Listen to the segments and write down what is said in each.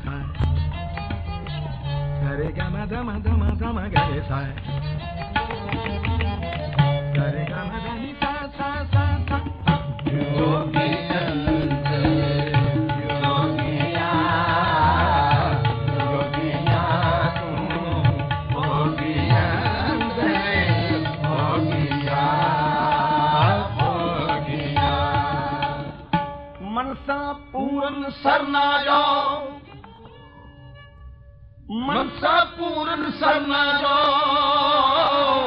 सा रे ग म ध म ध म ध म ग रे सा रे ग म ध नि सा सा सा सा योगी पूर्ण सरना जाओ मनसा पूर्ण सरना जाओ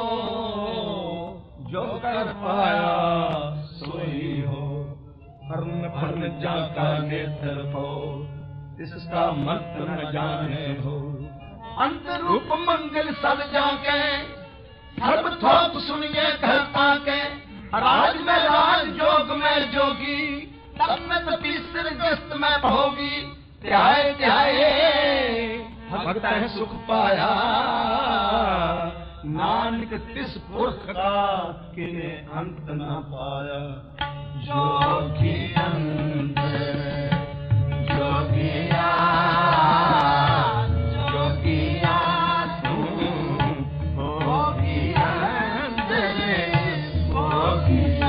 जो कर पाया सोई हो फर्न फर्न जाका नेत्र हो इसका मत न जाने हो अंत रूप मंगल सब जाके सर्व थोक सुनिए कहता के राज में राज जोग में जोगी तब में तो तीसरे गस्त में होगी त्याए त्याए भक्त है सुख पाया नानक तिस पुरख का किने अंत न पाया जोगी अंत जोगिया जोगिया तू जोगिया जोगिया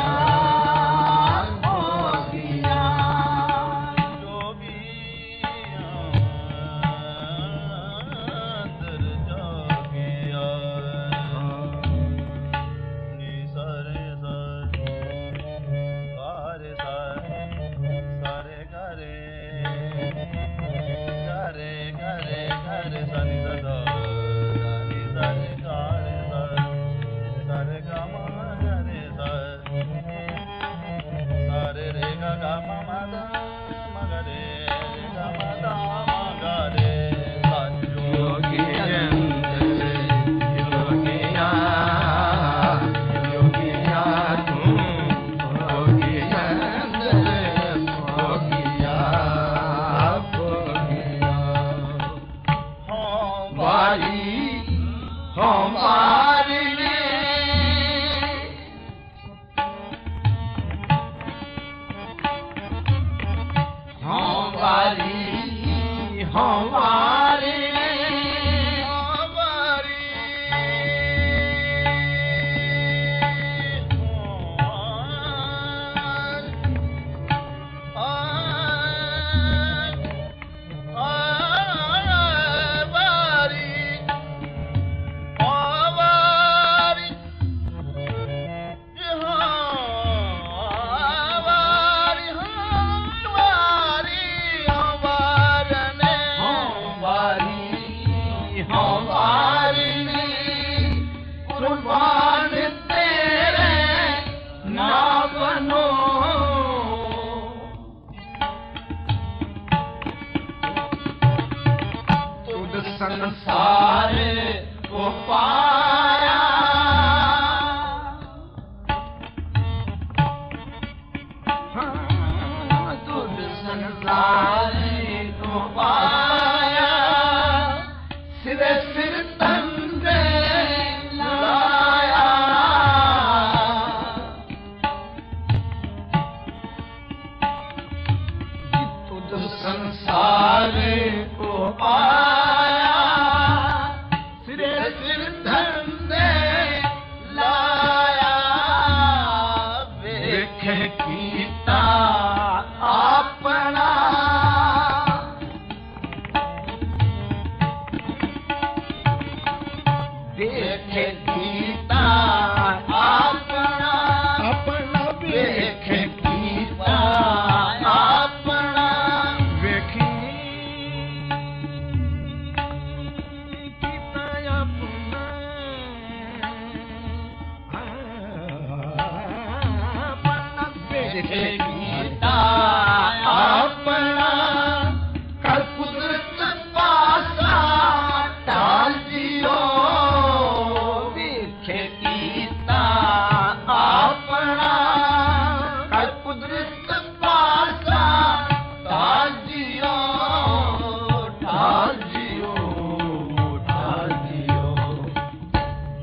संसार को पाया तुझ संसार को पाया सिर सिर तंदे लाया तुझ संसार को पाया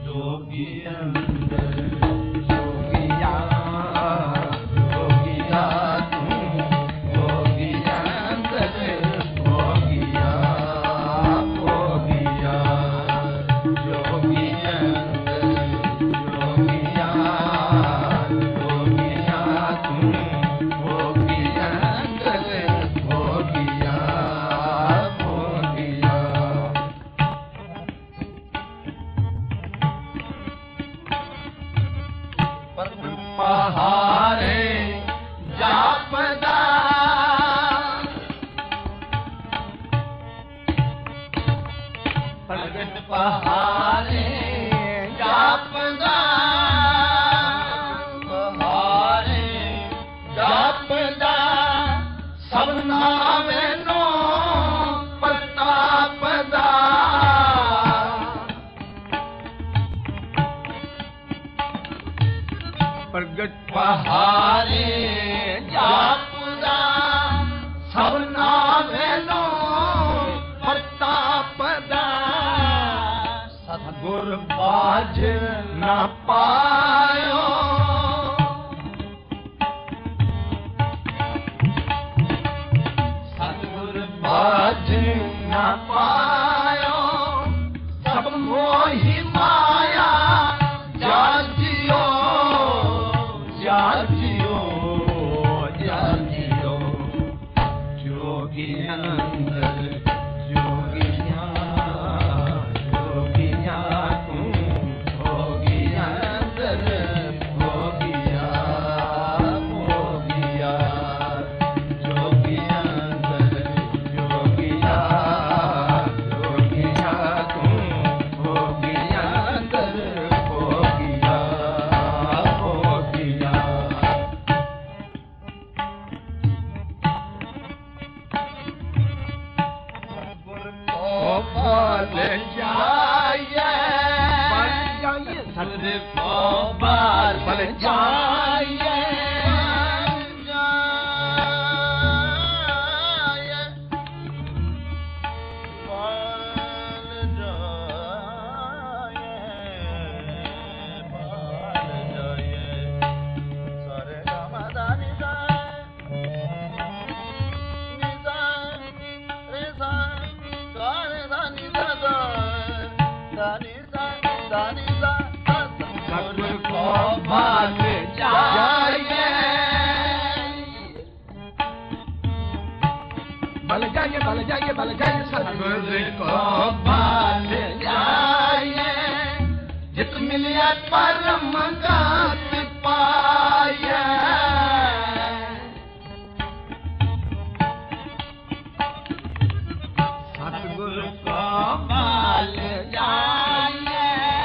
जोगिया ਪ੍ਰਗਟ ਪਹਾਰੇ ਜਾਪਦਾ ਪਹਾਰੇ ਜਾਪਦਾ ਸਭਨਾ ਮੈਨੂੰ ਪ੍ਰਤਾਪ ਦਾ ਪ੍ਰਗਟ ਪਹਾਰੇ ਜਾਪਦਾ ਸਭਨਾ ਮੈਨੂੰ ਪ੍ਰਤਾਪ ਦਾ ਸਤਿਗੁਰ ਬਾਝ ਨਾ ਪਾਇਓ ਸਤਿਗੁਰ ਬਾਝ ਨਾ ਪਾਇਓ ਸਭ ਮੋਹੀ ਮਾਇਆ ਜਾਜਿਓ ਜਾਜਿਓ ਜਾਜਿਓ ਜੋਗੀ ਅੰਦਰ ਜੋਗੀਆਂ ਤੂੰ ਹੋਗੀ ਅੰਦਰ ਹੋਗੀਆਂ ਹੋਗੀਆਂ ਜੋਗੀ ਅੰਦਰ ਜੋਗੀਆਂ ਤੂੰ ਹੋਗੀ ਅੰਦਰ ਹੋਗੀਆਂ ਹੋਗੀਆਂ ਬਲ ਜਾਈਏ ਸਤਿਗੁਰ ਕੋ ਬਲ ਜਾਈਏ ਸਤਿਗੁਰ ਕੋ ਬਲ ਜਾਈਏ ਬਲ ਜਾਈਏ ਬਲ ਜਾਈਏ ਬਲ ਜਾਈਏ ਸਤਿਗੁਰ ਕੋ ਬਲ ਜਾਈਏ ਜਿਤ ਮਿਲਿਆ ਪਰਮ ਗਤ ਪਾਈਏ ਸਤਿਗੁਰ ਕੋ ਬਲ ਜਾਈਏ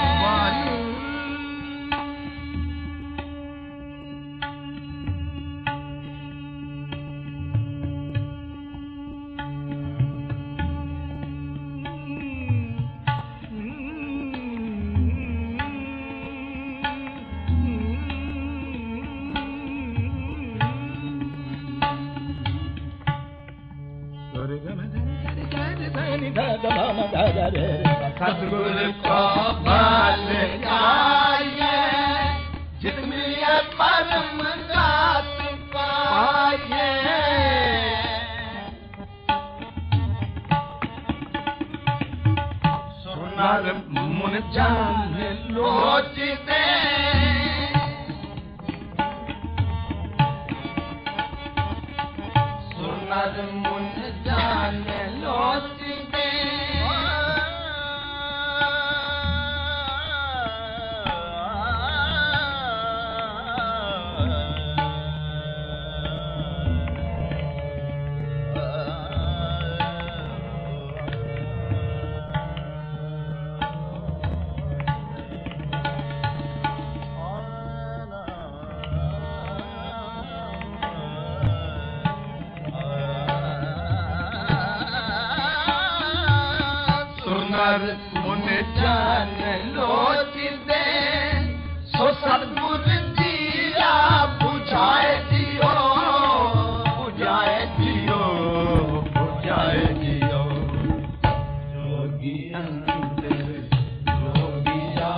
ਸਤਿਗੁਰ ਕੋ ਬਲ ਜਾਈਏ ਜਿਤ ਮਿਲਿਆ ਪਰਮ ਗਤ ਪਾਈਏ ਸੁਨਰ ਮੁਨ ਜਾਨ ਲੋਚਦੇ ਸੁਨਰ ਮੁਨ ਜਾਨ ਲੋਚਦੇ ਸੁਨਰ ਮੁਨ ਜਾਨ ਲੋਚਦੇ ਸੋ ਸਤਿਗੁਰ ਜੀਆ 부ਝਾਏ ਦਿਓ 부ਝਾਏ ਦਿਓ 부ਝਾਏ ਦਿਓ ਜੋਗੀ ਅੰਦਰ ਜੋਗੀਆ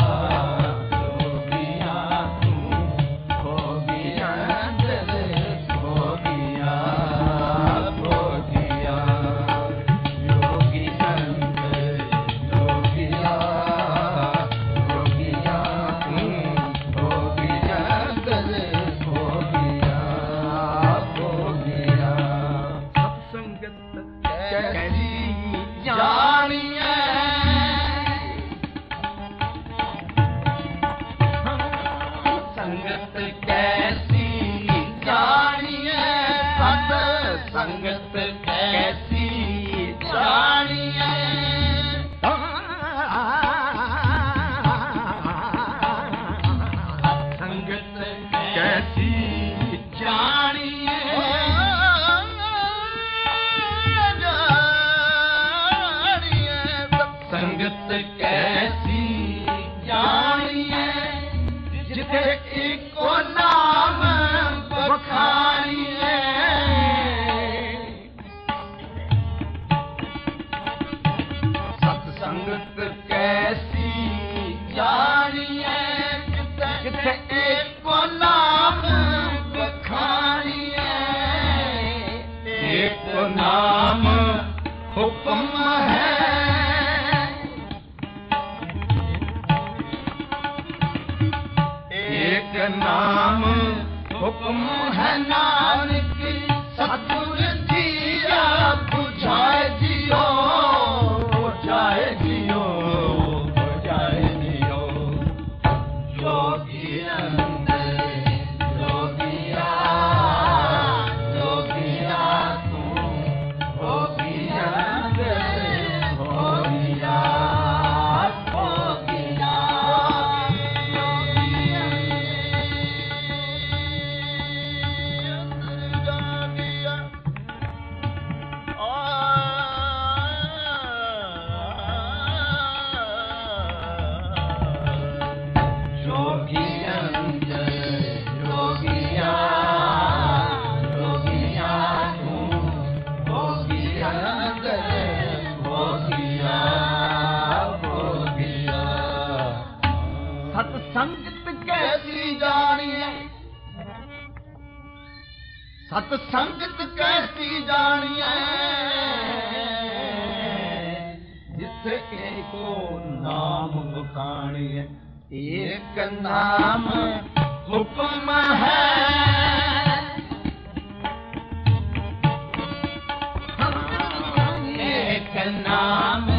ਤੂੰ ਹੋਗੀ ਅੰਦਰ ਹੋਗੀਆ ਹੋਗੀਆ ਜੋਗੀ ਅੰਦਰ ਜੋਗੀਆ ਤੂੰ ਹੋਗੀ ਅੰਦਰ ਹੋਗੀਆ ਹੋਗੀਆ ਸਤ ਸੰਗਤ ਕੈਸੀ ਜਾਣੀਏ संगत कैसी जानिए जिथे एको नाम बखानिए सत्संगत कैसी जानिए जिथे एको नाम बखानिए एक नाम हुक्म है एक नाम हुक्म है नानक सतगुर दिया बुझाए जियो बुझाए जियो बुझाए जियो योगी अंदर योगिया योगिया तू योगी अंदर योगिया योगिया सत्संगत कैसी जानिए सत्संगत कैसी जानिए जिथे एको नाम बखानिए एक नाम हुक्म है एक नाम